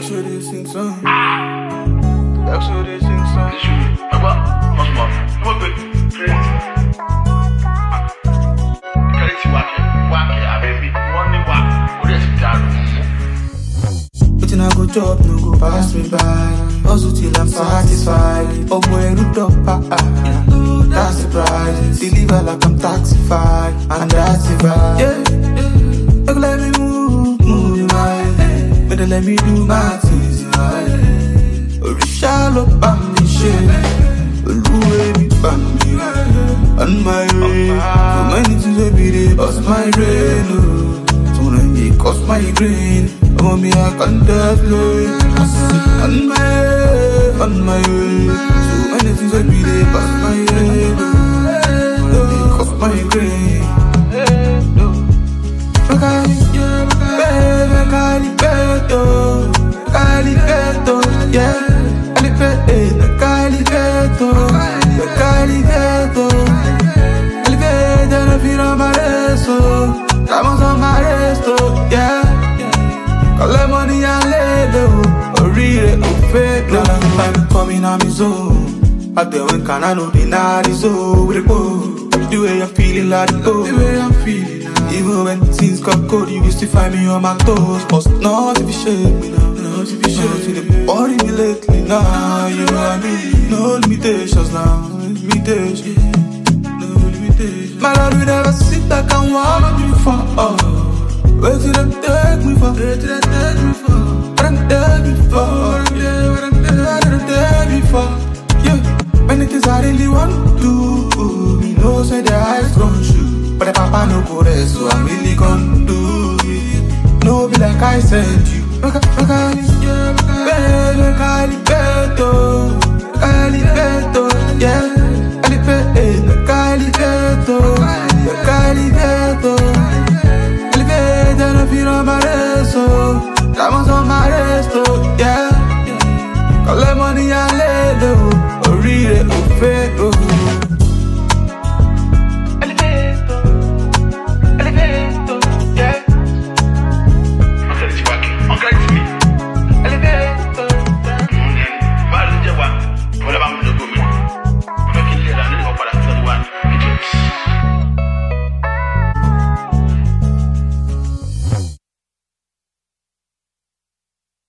That's what they sing song. That's what they sing song. Waiting I go job, no go pass me by. Also till I'm satisfied. Oh boy, root up, that's the price. Deliver like I'm taxified, and that's the vibe. Yeah, don't let me move my head. Better let me do my things right. Or shallow bambi shit. Louis me bambi. On my way, so many things every day, bust my brain. So when it cost my grain, I me I can't play. On my way, so many things every day, bust my brain. It cost my grain. Calipeto, yeah. Calipeto, no fino maresto, estamos a maresto, yeah. Call the money and let or read it or fake. I'm coming on me zone. I tell when can I know the night is over with the way I'm feeling like the way I'm feeling. Even when things got cold, you used to find me on my toes. But not if you shake me now, not if you shake me. The body me lately now, you know what I mean. No limitations now, limitations. My lord, we never sit back and walk you for. Where did them take me for? Where did they take me for? Where did they take me for? Where did they take me for? Yeah, many things I really want to do. Me know say their eyes gon' shoot. But the papa no go there, so I'm really gon' do it. No be like I said you. Calipeto, yeah.